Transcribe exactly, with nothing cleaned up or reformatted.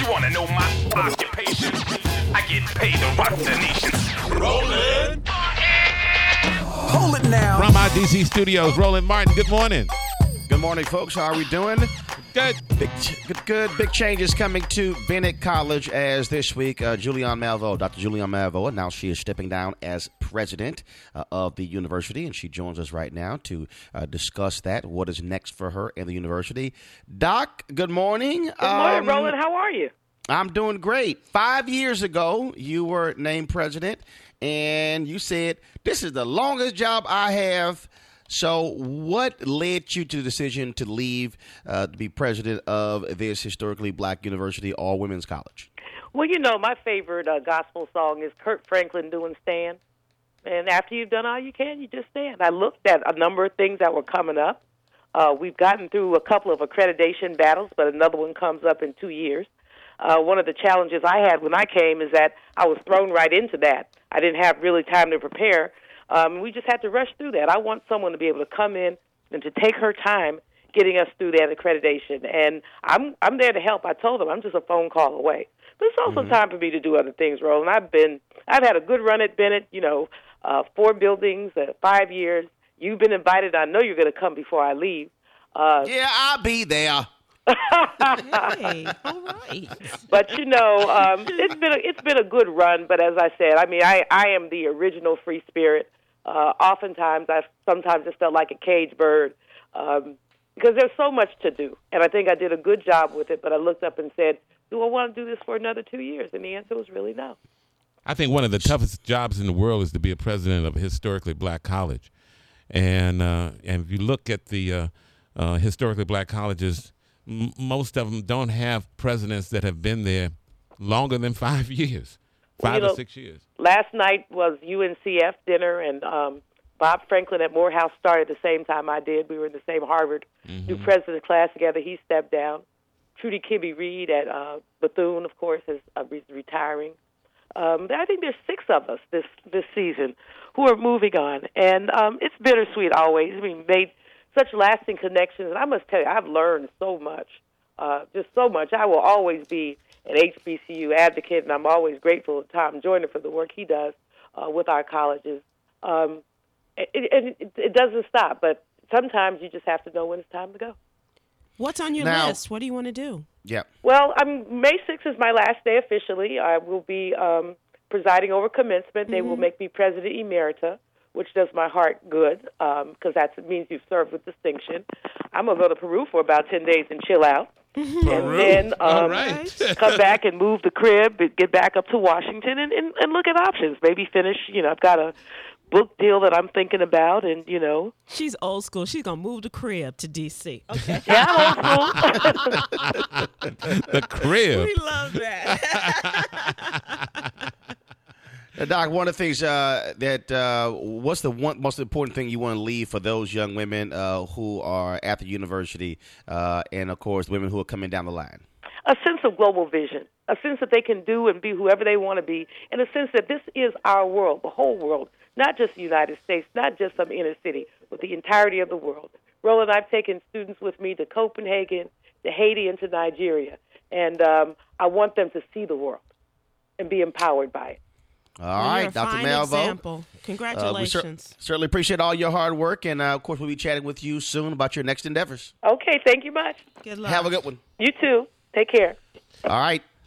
want to know my occupation? I get paid to rock the nation. Rollin'. Hold it now. From our D C studios, Roland Martin, good morning. Good morning, folks. How are we doing? Good. Big, good, good. Big changes coming to Bennett College as this week, uh, Julianne Malveaux, Doctor Julianne Malveaux, announced she is stepping down as president uh, of the university, and she joins us right now to uh, discuss that, what is next for her and the university. Doc, good morning. Good morning, um, Roland. How are you? I'm doing great. Five years ago, you were named president, and you said, this is the longest job I have. So what led you to the decision to leave uh, to be president of this historically black university, all-women's college? Well, you know, my favorite uh, gospel song is Kirk Franklin doing Stand. And after you've done all you can, you just stand. I looked at a number of things that were coming up. Uh, we've gotten through a couple of accreditation battles, but another one comes up in two years. Uh, one of the challenges I had when I came is that I was thrown right into that. I didn't have really time to prepare. Um, we just had to rush through that. I want someone to be able to come in and to take her time getting us through that accreditation. And I'm I'm there to help. I told them I'm just a phone call away. But it's also mm-hmm. time for me to do other things, Roland. I've been I've had a good run at Bennett. You know, uh, four buildings, uh, five years. You've been invited. I know you're going to come before I leave. Uh, yeah, I'll be there. Hey, all right. But you know, um, it's been a, it's been a good run. But as I said, I mean, I, I am the original free spirit. Uh, oftentimes, I sometimes just felt like a caged bird um, because there's so much to do, and I think I did a good job with it. But I looked up and said, "Do I want to do this for another two years?" And the answer was really no. I think one of the toughest jobs in the world is to be a president of a historically black college, and uh, and if you look at the uh, uh, historically black colleges, m- most of them don't have presidents that have been there longer than five years. Five you know, or six years. Last night was U N C F dinner, and um, Bob Franklin at Morehouse started the same time I did. We were in the same Harvard mm-hmm. new president class together. He stepped down. Trudy Kibbe Reed at uh, Bethune, of course, is uh, retiring. Um, I think there's six of us this this season who are moving on, and um, it's bittersweet always. We made such lasting connections, and I must tell you, I've learned so much, uh, just so much. I will always be an H B C U advocate, and I'm always grateful to Tom Joyner for the work he does uh, with our colleges. Um, it, it, it doesn't stop, but sometimes you just have to know when it's time to go. What's on your now, list? What do you want to do? Yeah. Well, I'm, May sixth is my last day officially. I will be um, presiding over commencement. Mm-hmm. They will make me president emerita, which does my heart good because um, that means you've served with distinction. I'm going to go to Peru for about ten days and chill out. Mm-hmm. And then um, right. come back and move the crib, get back up to Washington, and, and, and look at options. Maybe finish, you know, I've got a book deal that I'm thinking about, and, you know. She's old school. She's going to move the crib to D C Okay. Yeah, old school. The crib. We love that. Now, Doc, one of the things uh, that uh, what's the one most important thing you want to leave for those young women uh, who are at the university uh, and, of course, women who are coming down the line? A sense of global vision, a sense that they can do and be whoever they want to be, and a sense that this is our world, the whole world, not just the United States, not just some inner city, but the entirety of the world. Roland, I've taken students with me to Copenhagen, to Haiti, and to Nigeria, and um, I want them to see the world and be empowered by it. All right, You're a Doctor fine Malveaux. Example. Uh, Congratulations. we cer- certainly appreciate all your hard work, and uh, of course, we'll be chatting with you soon about your next endeavors. Okay, thank you much. Good luck. Have a good one. You too. Take care. All right.